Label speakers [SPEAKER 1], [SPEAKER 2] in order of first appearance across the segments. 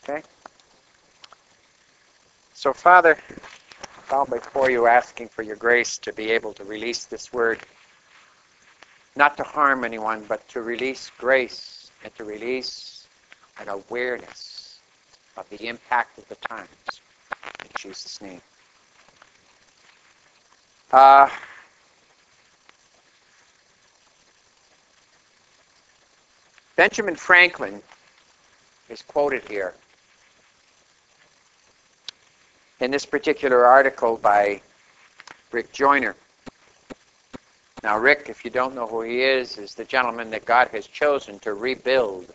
[SPEAKER 1] Okay? So, Father, I bow before you asking for your grace to be able to release this word, not to harm anyone, but to release grace and to release an awareness of the impact of the times. In Jesus' name. Benjamin Franklin is quoted here in this particular article by Rick Joyner. Now, Rick, if you don't know who he is the gentleman that God has chosen to rebuild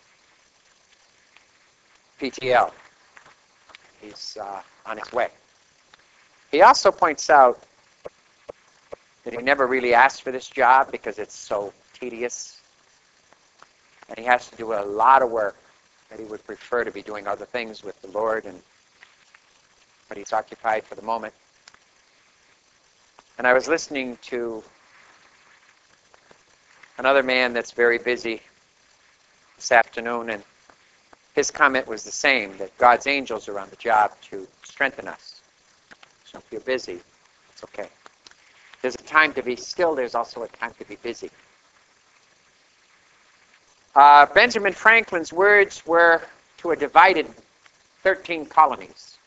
[SPEAKER 1] PTL. He's on his way. He also points out that he never really asked for this job because it's so tedious, and he has to do a lot of work that he would prefer to be doing other things with the Lord, but he's occupied for the moment. And I was listening to another man that's very busy this afternoon, and his comment was the same, that God's angels are on the job to strengthen us. So if you're busy, it's okay. There's a time to be still, there's also a time to be busy. Benjamin Franklin's words were to a divided 13 colonies.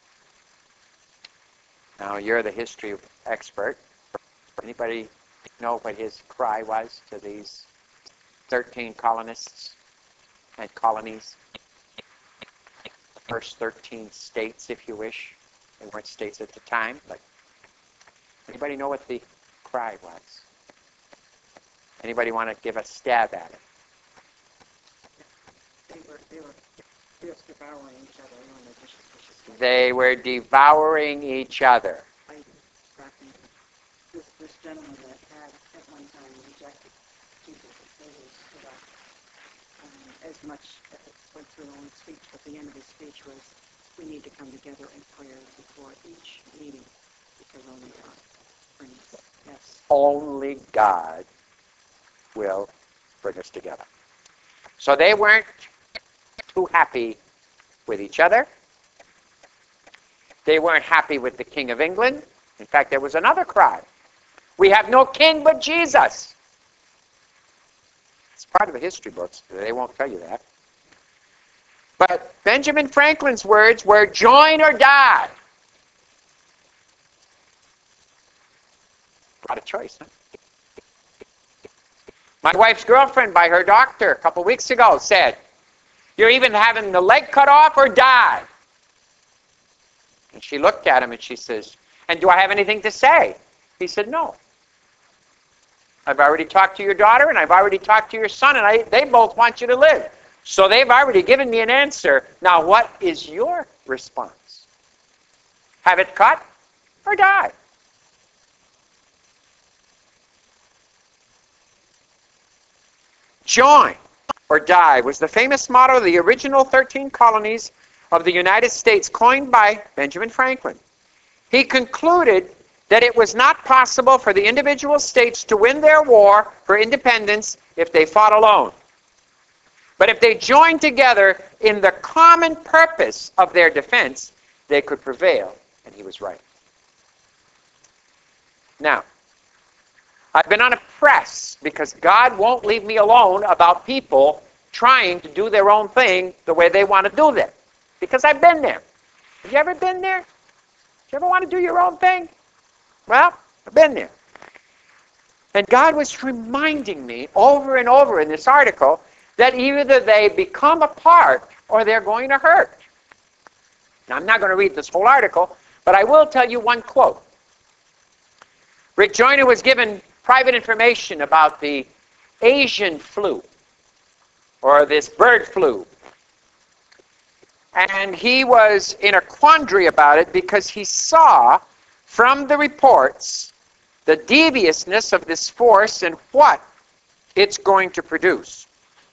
[SPEAKER 1] Now, you're the history expert. Anybody know what his cry was to these 13 colonists and colonies? The first 13 states, if you wish. They weren't states at the time, but anybody know what the cry was? Anybody want to give a stab at it?
[SPEAKER 2] They were just devouring each other.
[SPEAKER 1] They were devouring each other.
[SPEAKER 2] This gentleman that had at one time rejected Jesus as much as went through on his speech, but the end of his speech was, we need to come together in prayer before each meeting, because only God brings. Yes.
[SPEAKER 1] Only God will bring us together. So they weren't too happy with each other. They weren't happy with the King of England. In fact, there was another cry. We have no king but Jesus. It's part of the history books. They won't tell you that. But Benjamin Franklin's words were join or die. Not a choice, huh? My wife's girlfriend, by her doctor a couple weeks ago, said, you're even having the leg cut off or die. And she looked at him and she says, and do I have anything to say? He said, no. I've already talked to your daughter and I've already talked to your son, and they both want you to live. So they've already given me an answer. Now what is your response? Have it cut or die? Join or die was the famous motto of the original 13 colonies of the United States, coined by Benjamin Franklin. He concluded that it was not possible for the individual states to win their war for independence if they fought alone. But if they joined together in the common purpose of their defense, they could prevail, and he was right. Now, I've been on a press because God won't leave me alone about people trying to do their own thing the way they want to do it. Because I've been there. Have you ever been there? Do you ever want to do your own thing? Well, I've been there. And God was reminding me over and over in this article that either they become a part or they're going to hurt. Now, I'm not going to read this whole article, but I will tell you one quote. Rick Joyner was given private information about the Asian flu, or this bird flu. And he was in a quandary about it because he saw from the reports the deviousness of this force and what it's going to produce.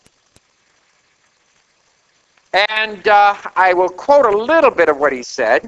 [SPEAKER 1] And I will quote a little bit of what he said.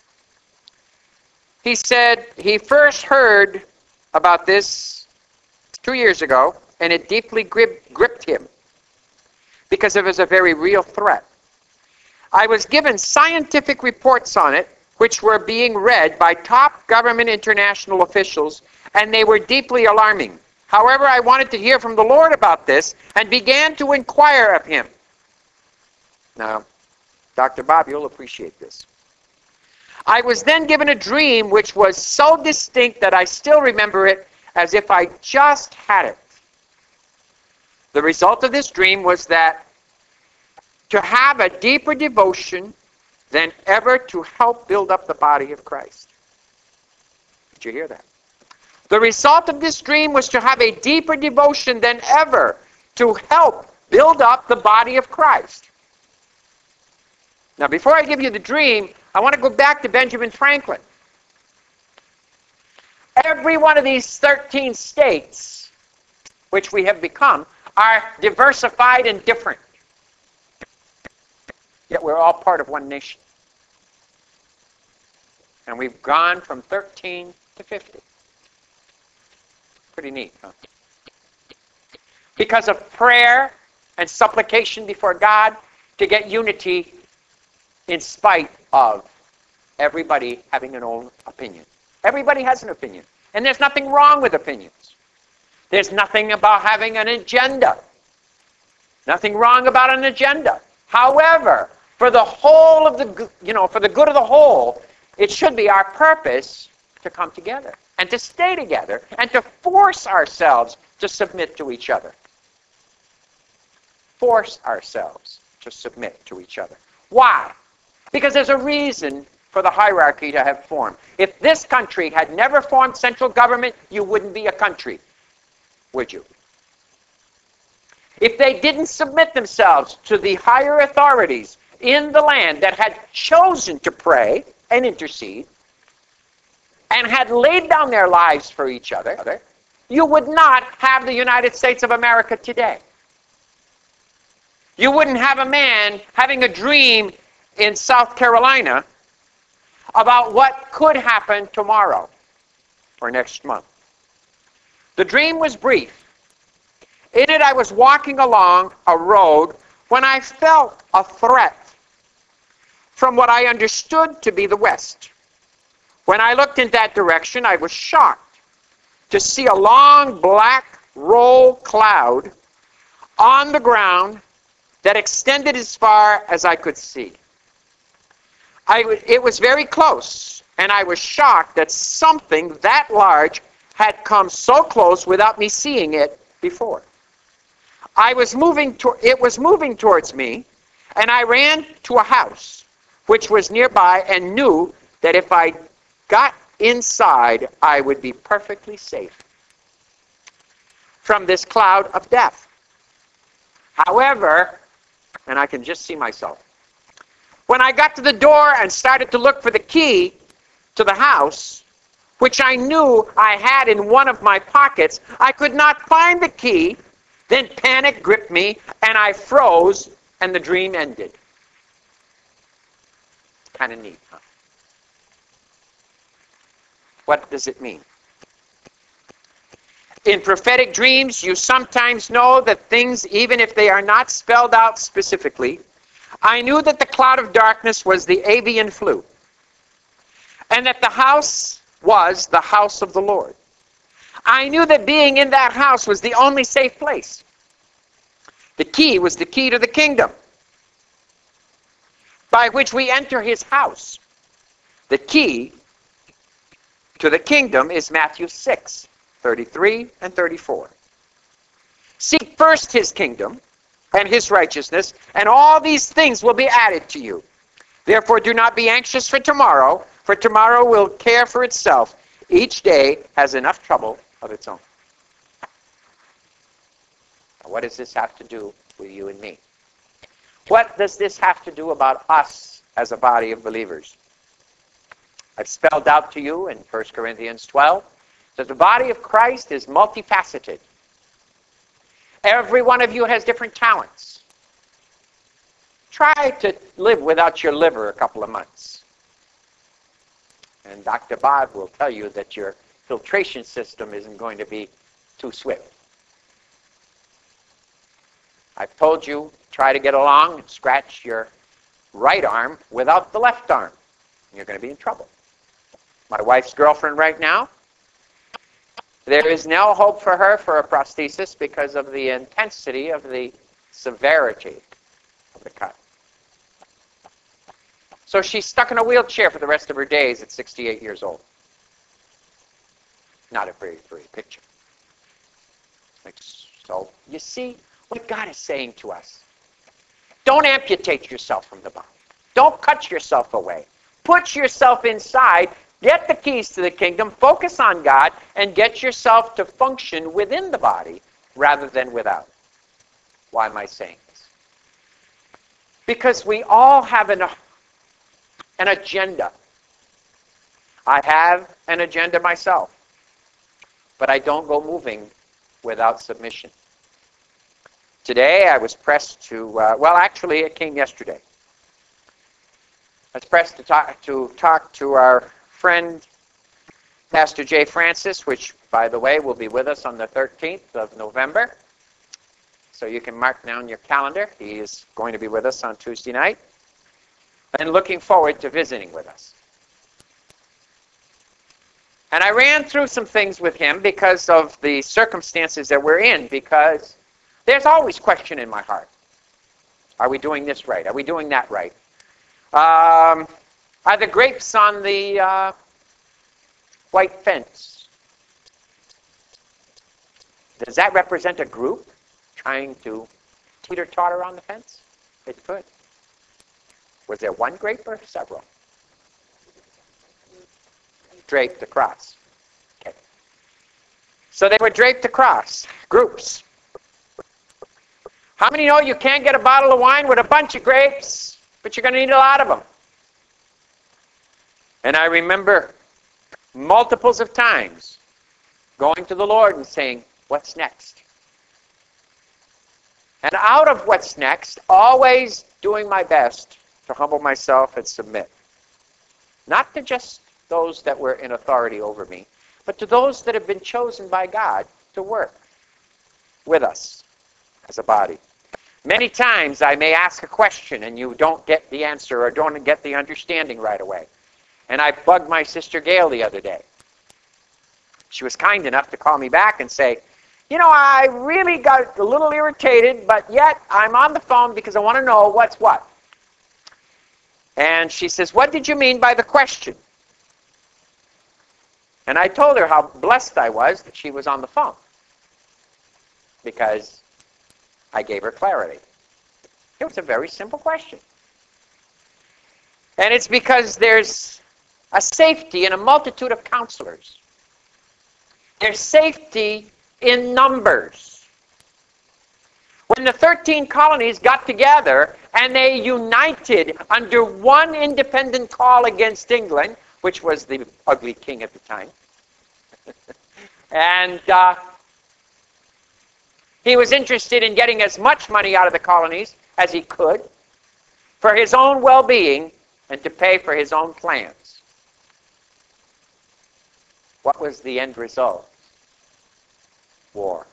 [SPEAKER 1] He said he first heard about this 2 years ago, and it deeply gripped him because it was a very real threat. I was given scientific reports on it, which were being read by top government international officials, and they were deeply alarming. However, I wanted to hear from the Lord about this and began to inquire of him. Now, Dr. Bob, you'll appreciate this. I was then given a dream which was so distinct that I still remember it as if I just had it. The result of this dream was that to have a deeper devotion than ever to help build up the body of Christ. Did you hear that? The result of this dream was to have a deeper devotion than ever to help build up the body of Christ. Now, before I give you the dream, I want to go back to Benjamin Franklin. Every one of these 13 states, which we have become, are diversified and different. Yet we're all part of one nation. And we've gone from 13 to 50. Pretty neat, huh? Because of prayer and supplication before God to get unity in spite of everybody having an own opinion. Everybody has an opinion. And there's nothing wrong with opinions. There's nothing about having an agenda. Nothing wrong about an agenda. However, for the whole of the, for the good of the whole, it should be our purpose to come together and to stay together and to force ourselves to submit to each other. Force ourselves to submit to each other. Why? Because there's a reason for the hierarchy to have formed. If this country had never formed central government, you wouldn't be a country, would you? If they didn't submit themselves to the higher authorities in the land that had chosen to pray and intercede and had laid down their lives for each other, you would not have the United States of America today. You wouldn't have a man having a dream in South Carolina about what could happen tomorrow or next month. The dream was brief. In it, I was walking along a road when I felt a threat from what I understood to be the west. When I looked in that direction, I was shocked to see a long black roll cloud on the ground that extended as far as I could see. It was very close, and I was shocked that something that large had come so close without me seeing it before. It was moving towards me, and I ran to a house which was nearby and knew that if I got inside, I would be perfectly safe from this cloud of death. However, and I can just see myself, when I got to the door and started to look for the key to the house, which I knew I had in one of my pockets, I could not find the key. Then panic gripped me, and I froze, and the dream ended. Kind of neat, huh? What does it mean? In prophetic dreams, you sometimes know that things, even if they are not spelled out specifically, I knew that the cloud of darkness was the avian flu, and that the house was the house of the Lord. I knew that being in that house was the only safe place. The key was the key to the kingdom, by which we enter his house. The key to the kingdom is Matthew 6, 33 and 34. Seek first his kingdom and his righteousness, and all these things will be added to you. Therefore do not be anxious for tomorrow will care for itself. Each day has enough trouble of its own. Now, what does this have to do with you and me? What does this have to do about us as a body of believers? I've spelled out to you in 1 Corinthians 12 that the body of Christ is multifaceted. Every one of you has different talents. Try to live without your liver a couple of months. And Dr. Bob will tell you that your filtration system isn't going to be too swift. I've told you, try to get along and scratch your right arm without the left arm. You're going to be in trouble. My wife's girlfriend right now, there is no hope for her for a prosthesis because of the intensity of the severity of the cut. So she's stuck in a wheelchair for the rest of her days at 68 years old. Not a very pretty picture. So you see what God is saying to us. Don't amputate yourself from the body. Don't cut yourself away. Put yourself inside. Get the keys to the kingdom. Focus on God and get yourself to function within the body rather than without. Why am I saying this? Because we all have an agenda. I have an agenda myself, but I don't go moving without submission. Today I was pressed to, well actually it came yesterday. I was pressed to talk to our friend Pastor Jay Francis, which by the way will be with us on the 13th of November. So you can mark down your calendar. He is going to be with us on Tuesday night. And looking forward to visiting with us. And I ran through some things with him because of the circumstances that we're in, because there's always question in my heart. Are we doing this right? Are we doing that right? Are the grapes on the white fence? Does that represent a group trying to teeter-totter on the fence? It could. Was there one grape or several? Draped across. Okay. So they were draped across, groups. How many know you can't get a bottle of wine with a bunch of grapes, but you're going to need a lot of them? And I remember multiples of times going to the Lord and saying, what's next? And out of what's next, always doing my best to humble myself and submit. Not to just those that were in authority over me, but to those that have been chosen by God to work with us as a body. Many times I may ask a question and you don't get the answer or don't get the understanding right away. And I bugged my sister Gail the other day. She was kind enough to call me back and say, you know, I really got a little irritated, but yet I'm on the phone because I want to know what's what. And she says, what did you mean by the question? And I told her how blessed I was that she was on the phone, because I gave her clarity. It was a very simple question. And it's because there's a safety in a multitude of counselors. There's safety in numbers. When the 13 colonies got together and they united under one independent call against England, which was the ugly king at the time, and he was interested in getting as much money out of the colonies as he could for his own well-being and to pay for his own plans. What was the end result? War.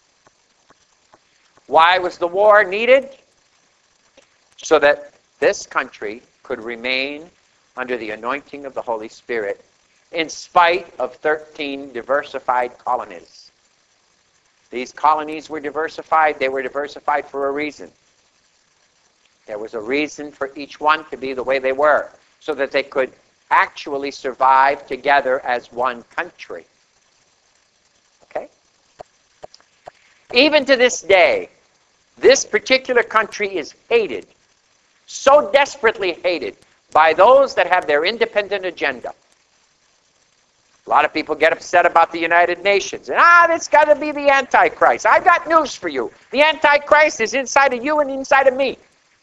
[SPEAKER 1] Why was the war needed? So that this country could remain under the anointing of the Holy Spirit in spite of 13 diversified colonies. These colonies were diversified. They were diversified for a reason. There was a reason for each one to be the way they were, so that they could actually survive together as one country. Okay? Even to this day, this particular country is hated, so desperately hated, by those that have their independent agenda. A lot of people get upset about the United Nations. And, it's got to be the Antichrist. I've got news for you. The Antichrist is inside of you and inside of me.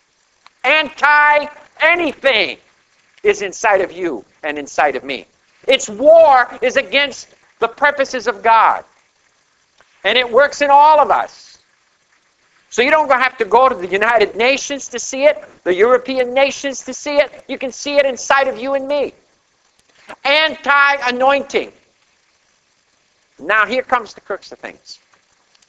[SPEAKER 1] Anti-anything is inside of you and inside of me. Its war is against the purposes of God. And it works in all of us. So you don't have to go to the United Nations to see it, the European nations to see it. You can see it inside of you and me. Anti-anointing. Now here comes the crux of things.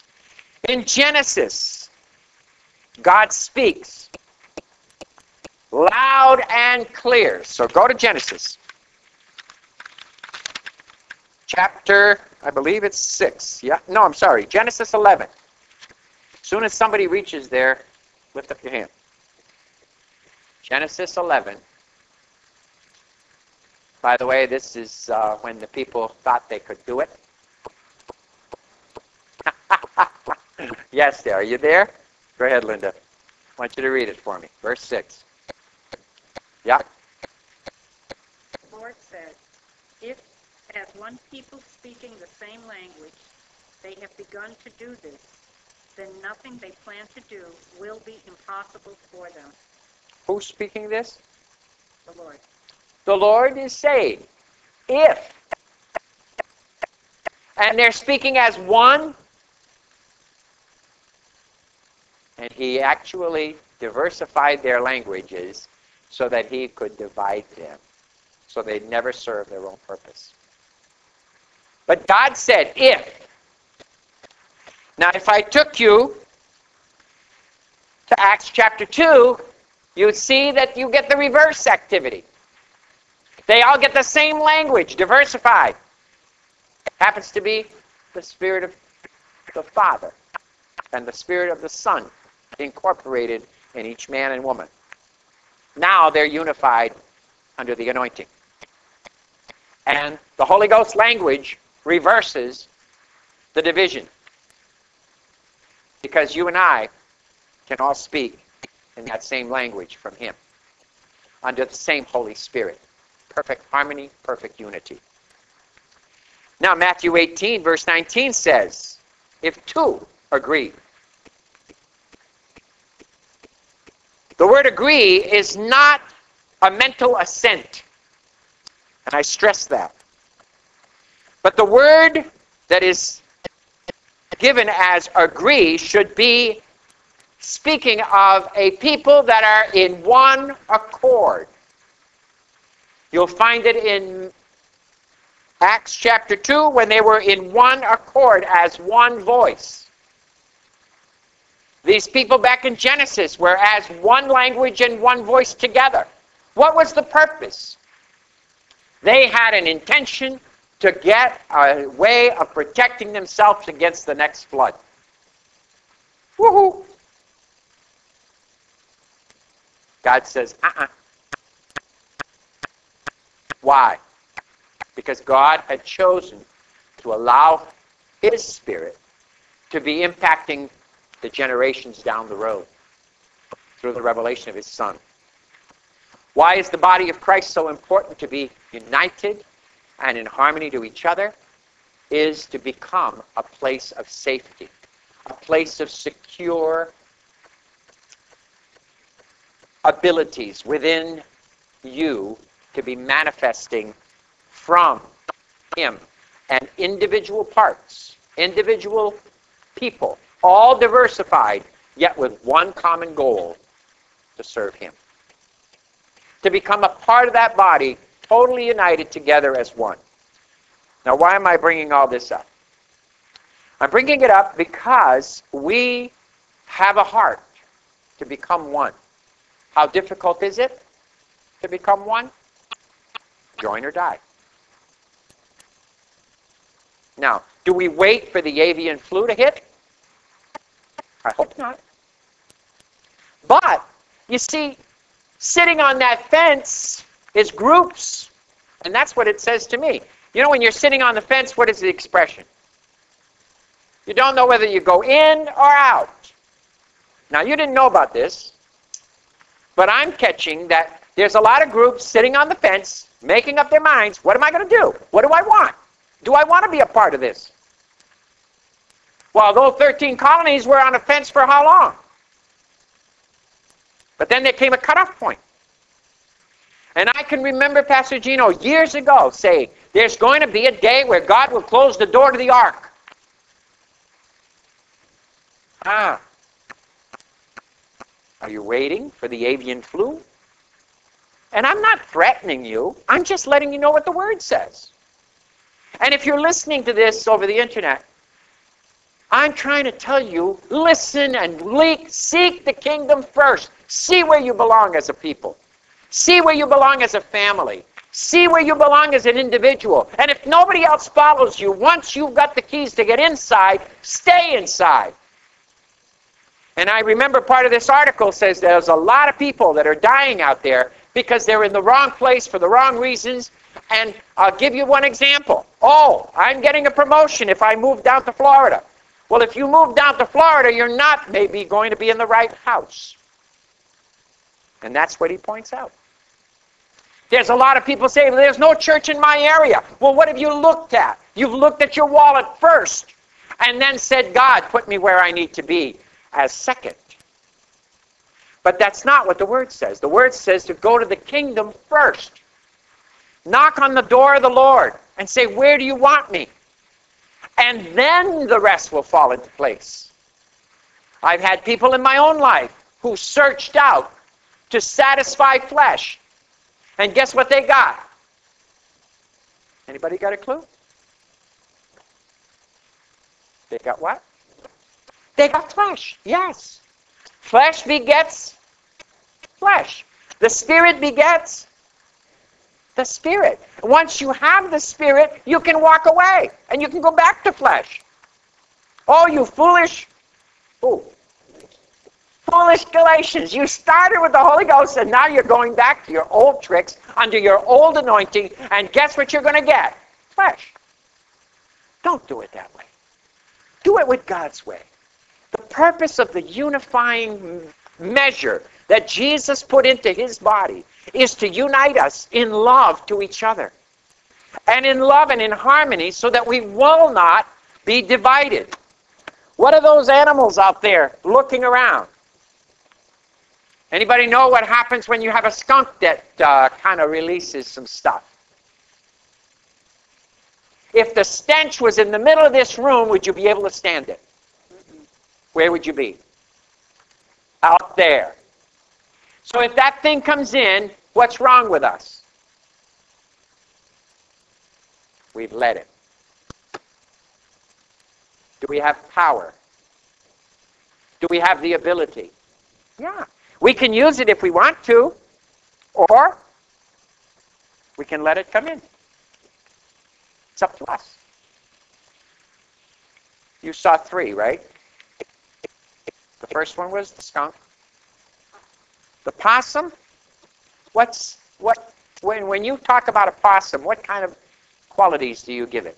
[SPEAKER 1] In Genesis, God speaks. loud and clear. So go to Genesis. Chapter, I believe it's 6. Yeah, no, I'm sorry, Genesis 11. As soon as somebody reaches there, lift up your hand. Genesis 11. By the way, this is when the people thought they could do it. Yes, there. Are you there? Go ahead, Linda. I want you to read it for me. Verse 6. Yeah.
[SPEAKER 3] The Lord said, if, as one people speaking the same language, they have begun to do this, then nothing they plan to do will be impossible for them.
[SPEAKER 1] Who's speaking this?
[SPEAKER 3] The Lord.
[SPEAKER 1] The Lord is saying, if. And they're speaking as one. And he actually diversified their languages so that he could divide them, so they'd never serve their own purpose. But God said, if. Now, if I took you to Acts chapter 2, you'd see that you get the reverse activity. They all get the same language, diversified. Happens to be the Spirit of the Father and the Spirit of the Son incorporated in each man and woman. Now they're unified under the anointing. And the Holy Ghost language reverses the division. Because you and I can all speak in that same language from Him, under the same Holy Spirit. Perfect harmony, perfect unity. Now Matthew 18, verse 19 says, if two agree. The word agree is not a mental assent. And I stress that. But the word that is given as agree should be speaking of a people that are in one accord. You'll find it in Acts chapter 2 when they were in one accord as one voice. These people back in Genesis were as one language and one voice together. What was the purpose? They had an intention to get a way of protecting themselves against the next flood. Woohoo! God says, Why? Because God had chosen to allow His Spirit to be impacting the generations down the road through the revelation of His Son. Why is the body of Christ so important to be united and in harmony to each other? Is to become a place of safety, a place of secure abilities within you to be manifesting from Him. And individual parts, individual people, all diversified, yet with one common goal, to serve Him. To become a part of that body, totally united together as one. Now, why am I bringing all this up? I'm bringing it up because we have a heart to become one. How difficult is it to become one? Join or die. Now, do we wait for the avian flu to hit? I hope not. But, you see, sitting on that fence is groups. And that's what it says to me. You know, when you're sitting on the fence, what is the expression? You don't know whether you go in or out. Now, you didn't know about this, but I'm catching that there's a lot of groups sitting on the fence, making up their minds, what am I going to do? What do I want? Do I want to be a part of this? Well, those 13 colonies were on a fence for how long? But then there came a cutoff point. And I can remember Pastor Gino years ago saying, there's going to be a day where God will close the door to the ark. Are you waiting for the avian flu? And I'm not threatening you. I'm just letting you know what the Word says. And if you're listening to this over the internet, I'm trying to tell you, listen and seek the kingdom first. See where you belong as a people. See where you belong as a family. See where you belong as an individual. And if nobody else follows you, once you've got the keys to get inside, stay inside. And I remember part of this article says there's a lot of people that are dying out there because they're in the wrong place for the wrong reasons. And I'll give you one example. Oh, I'm getting a promotion if I move down to Florida. Well, if you move down to Florida, you're not maybe going to be in the right house. And that's what he points out. There's a lot of people saying, there's no church in my area. Well, what have you looked at? You've looked at your wallet first and then said, God, put me where I need to be as second. But that's not what the Word says. The Word says to go to the kingdom first. Knock on the door of the Lord and say, where do you want me? And then the rest will fall into place. I've had people in my own life who searched out to satisfy flesh. And guess what they got? Anybody got a clue? They got what? They got flesh, yes. Flesh begets flesh. The Spirit begets the Spirit. Once you have the Spirit, you can walk away and you can go back to flesh. Oh, you foolish Galatians. You started with the Holy Ghost and now you're going back to your old tricks under your old anointing, and guess what you're going to get? Flesh. Don't do it that way. Do it with God's way. The purpose of the unifying measure that Jesus put into his body is to unite us in love to each other. And in love and in harmony so that we will not be divided. What are those animals out there looking around? Anybody know what happens when you have a skunk that kind of releases some stuff? If the stench was in the middle of this room, would you be able to stand it? Where would you be? Out there. So if that thing comes in, what's wrong with us? We've let it. Do we have power? Do we have the ability? Yeah. We can use it if we want to, or we can let it come in. It's up to us. You saw 3, right? The first one was the skunk. The possum? When you talk about a possum, what kind of qualities do you give it?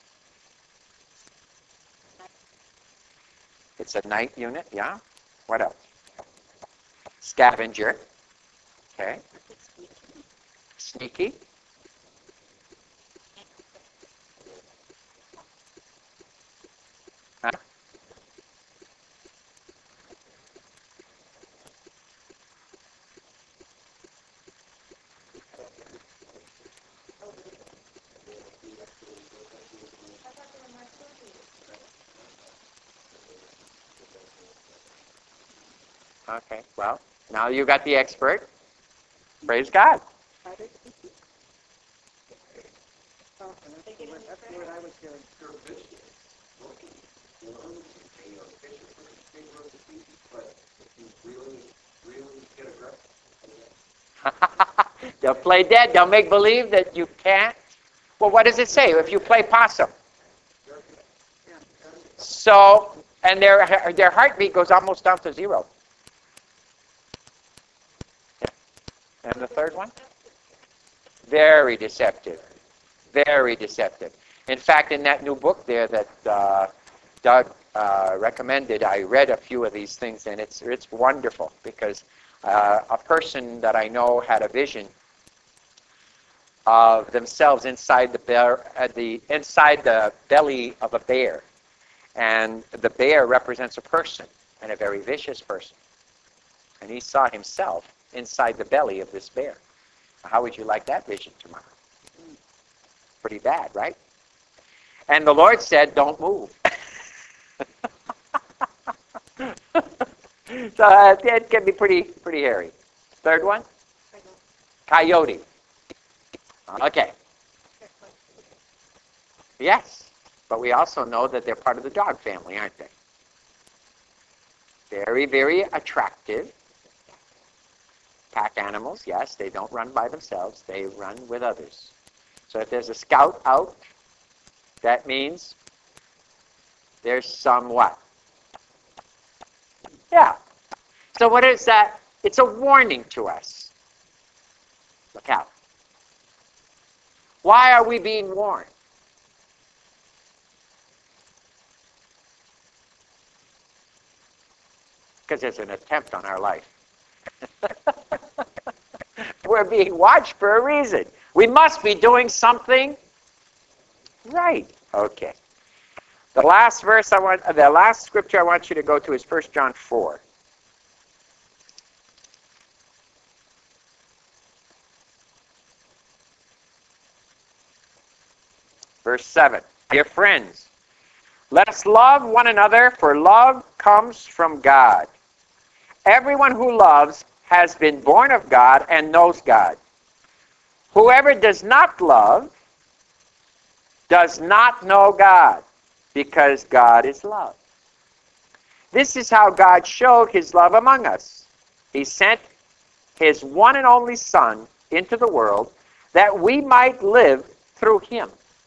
[SPEAKER 1] It's a night unit, yeah? What else? Scavenger. Okay. Sneaky. Huh? Okay, well, now you got the expert. Praise God. They'll play dead. They'll make believe that you can't. Well, what does it say if you play possum? So, and their heartbeat goes almost down to 0. And the third one? Very deceptive. Very deceptive. In fact, in that new book there that Doug recommended, I read a few of these things, and it's wonderful because a person that I know had a vision of themselves inside inside the belly of a bear, and the bear represents a person, and a very vicious person, and he saw himself inside the belly of this bear. How would you like that vision tomorrow? Pretty bad, right? And the Lord said, don't move. So it can be pretty hairy. Third one? Coyote. Okay. Yes, but we also know that they're part of the dog family, aren't they? Very, very attractive. Pack animals, yes, they don't run by themselves. They run with others. So if there's a scout out, that means there's some what? Yeah. So what is that? It's a warning to us. Look out. Why are we being warned? Because there's an attempt on our life. We're being watched for a reason. We must be doing something right. Okay. The last scripture I want you to go to is 1 John 4. Verse 7. Dear friends, let us love one another, for love comes from God. Everyone who loves has been born of God and knows God. Whoever does not love does not know God, because God is love. This is how God showed his love among us. He sent his one and only Son into the world that we might live through him.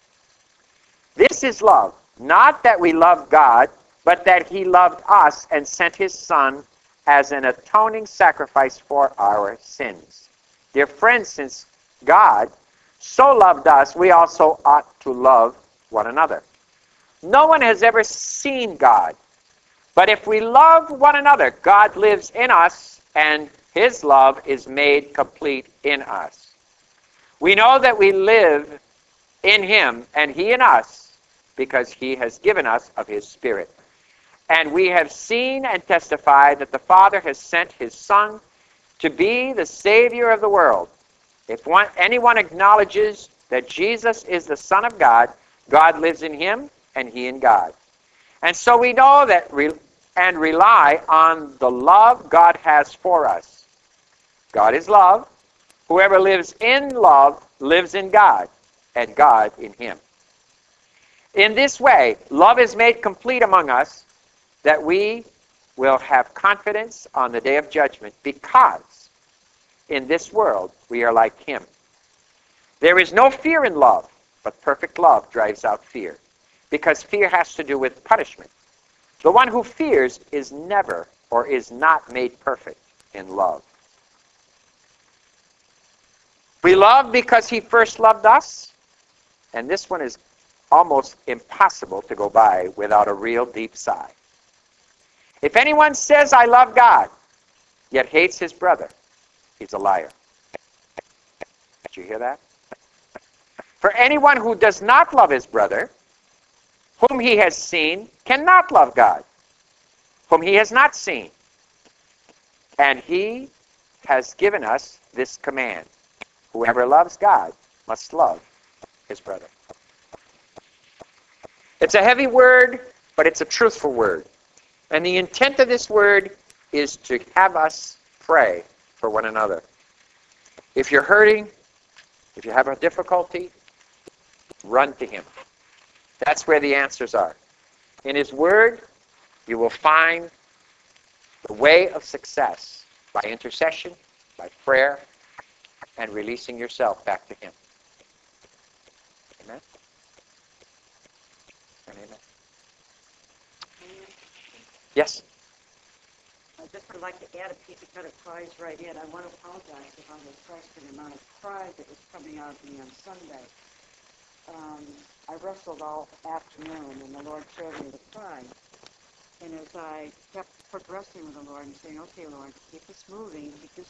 [SPEAKER 1] This is love, not that we love God, but that he loved us and sent his Son as an atoning sacrifice for our sins. Dear friends, since God so loved us, we also ought to love one another. No one has ever seen God, but if we love one another, God lives in us, and his love is made complete in us. We know that we live in him, and he in us, because he has given us of his Spirit. And we have seen and testified that the Father has sent his Son to be the Savior of the world. If anyone acknowledges that Jesus is the Son of God, God lives in him, and he in God. And so we know that and rely on the love God has for us. God is love. Whoever lives in love lives in God, and God in him. In this way, love is made complete among us, that we will have confidence on the day of judgment, because in this world we are like him. There is no fear in love, but perfect love drives out fear, because fear has to do with punishment. The one who fears is never or is not made perfect in love. We love because he first loved us, and this one is almost impossible to go by without a real deep sigh. If anyone says, I love God, yet hates his brother, he's a liar. Did you hear that? For anyone who does not love his brother, whom he has seen, cannot love God, whom he has not seen. And he has given us this command: whoever loves God must love his brother. It's a heavy word, but it's a truthful word. And the intent of this word is to have us pray for one another. If you're hurting, if you have a difficulty, run to him. That's where the answers are. In his word, you will find the way of success by intercession, by prayer, and releasing yourself back to him. Amen? And amen. Yes?
[SPEAKER 2] I just would like to add a piece of kind of cries right in. I want to apologize if I was pressed for the amount of cries that was coming out of me on Sunday. I wrestled all afternoon, and the Lord showed me the cry. And as I kept progressing with the Lord and saying, okay, Lord, keep this moving,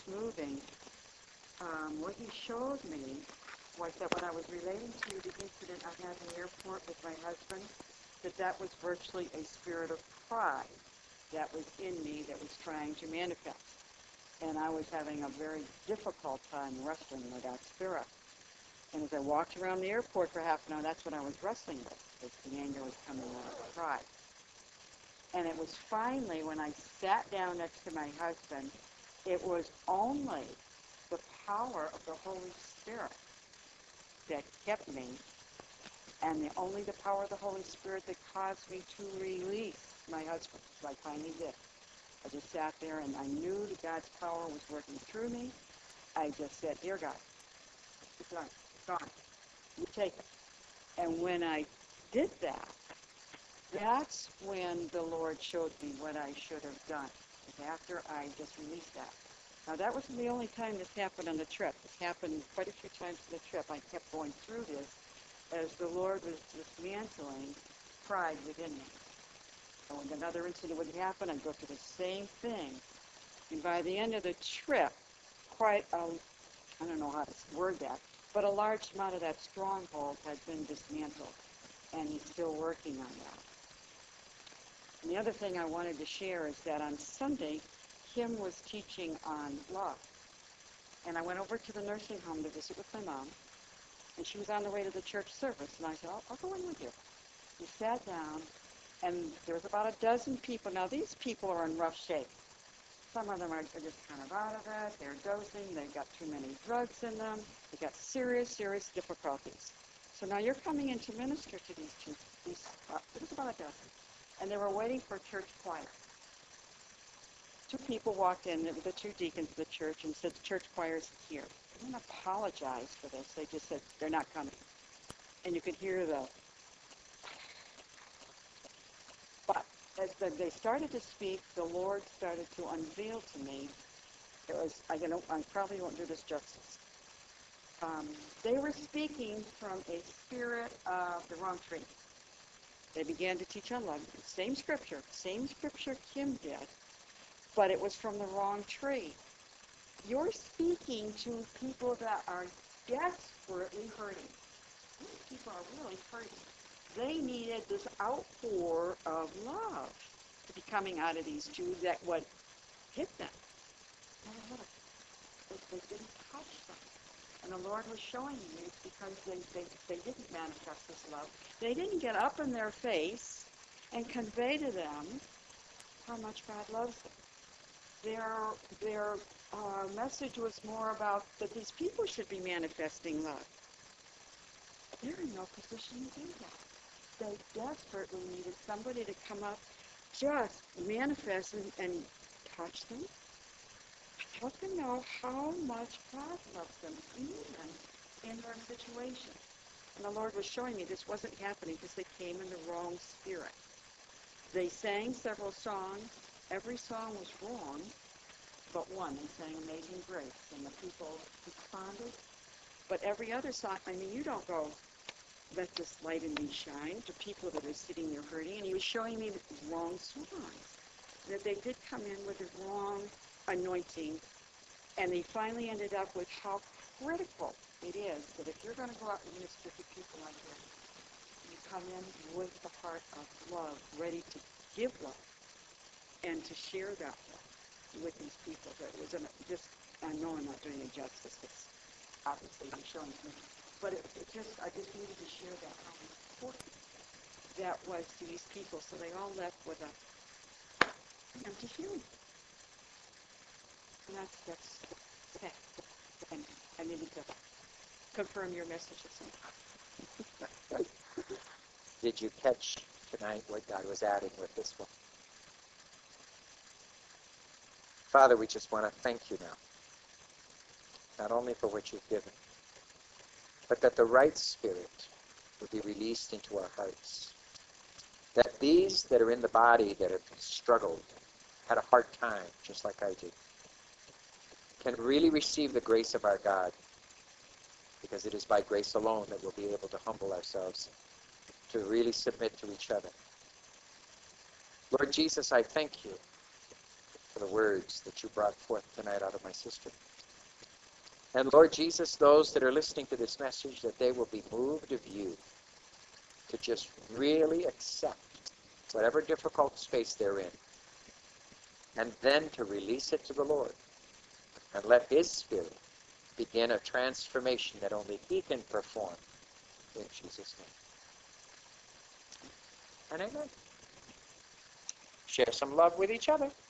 [SPEAKER 2] what he showed me was that when I was relating to the incident I had in the airport with my husband, that was virtually a spirit of pride that was in me that was trying to manifest. And I was having a very difficult time wrestling with that spirit. And as I walked around the airport for half an hour, that's what I was wrestling with, because the anger was coming out of the pride. And it was finally when I sat down next to my husband, it was only the power of the Holy Spirit that kept me, and only the power of the Holy Spirit that caused me to release my husband. So I finally did. I just sat there, and I knew that God's power was working through me, I just said, dear God, it's done. It's gone. You take it. And when I did that, that's when the Lord showed me what I should have done. After I just released that. Now, that wasn't the only time this happened on the trip. It happened quite a few times on the trip. I kept going through this as the Lord was dismantling pride within me. And when another incident would happen, I'd go through the same thing. And by the end of the trip, quite a, I don't know how to word that, but a large amount of that stronghold had been dismantled. And he's still working on that. And the other thing I wanted to share is that on Sunday, Kim was teaching on love. And I went over to the nursing home to visit with my mom. And she was on the way to the church service. And I said, I'll go in with you. We sat down, and there was about a dozen people. Now, these people are in rough shape. Some of them are just kind of out of it. They're dosing. They've got too many drugs in them. They've got serious, serious difficulties. So now you're coming in to minister to these two. It was about a dozen. And they were waiting for church choir. Two people walked in, the two deacons of the church, and said, the church choir's here. They didn't apologize for this. They just said, they're not coming. And you could hear the... But as they started to speak, the Lord started to unveil to me. It was, I probably won't do this justice. They were speaking from a spirit of the wrong tree. They began to teach on love. Same scripture Kim did, but it was from the wrong tree. You're speaking to people that are desperately hurting. These people are really hurting. They needed this outpour of love to be coming out of these two that would hit them. They didn't touch them. And the Lord was showing me because they didn't manifest this love. They didn't get up in their face and convey to them how much God loves them. Their message was more about that these people should be manifesting love. They're in no position to do that. They desperately needed somebody to come up, just manifest and touch them. Let them know how much God loves them, even in their situation. And the Lord was showing me this wasn't happening because they came in the wrong spirit. They sang several songs. Every song was wrong, but one. They sang Amazing Grace, and the people responded. But every other song, you don't go, let this light in me shine, to people that are sitting there hurting. And he was showing me the wrong songs, that they did come in with the wrong anointing, and they finally ended up with how critical it is that if you're going to go out and minister to people like this, you come in with the heart of love, ready to give love and to share that love with these people. That was I know I'm not doing it justice, it's obviously you're showing me, but I just needed to share that how important that was to these people, so they all left with an empty feeling. And that's okay. And I needed to confirm your message of something.
[SPEAKER 1] Did you catch tonight what God was adding with this one? Father, we just want to thank you now, not only for what you've given, but that the right spirit will be released into our hearts. That these that are in the body that have struggled, had a hard time, just like I did, can really receive the grace of our God, because it is by grace alone that we'll be able to humble ourselves, to really submit to each other. Lord Jesus, I thank you for the words that you brought forth tonight out of my sister. And Lord Jesus, those that are listening to this message, that they will be moved of you to just really accept whatever difficult space they're in, and then to release it to the Lord, and let His Spirit begin a transformation that only He can perform, in Jesus' name. And amen. Share some love with each other.